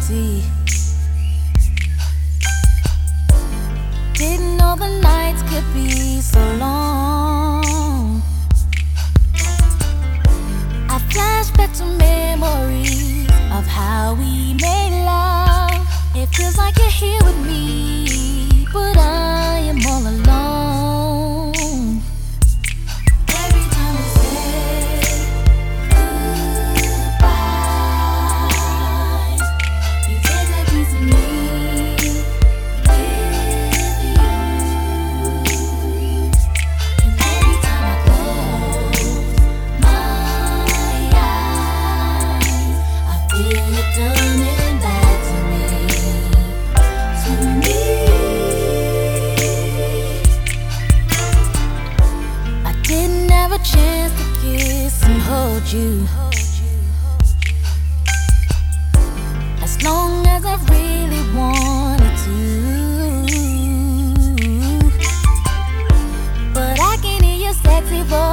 see. Didn't know the nights could be so long. I flash back to memories of how we made love. It feels like you're here with me, but I am all alone. Every time we say goodbye, you take a piece of me with you. And every time I close my eyes, I feel it coming back to me. I didn't have a chance to kiss and hold you as long as I really wanted to, but I can hear your sexy voice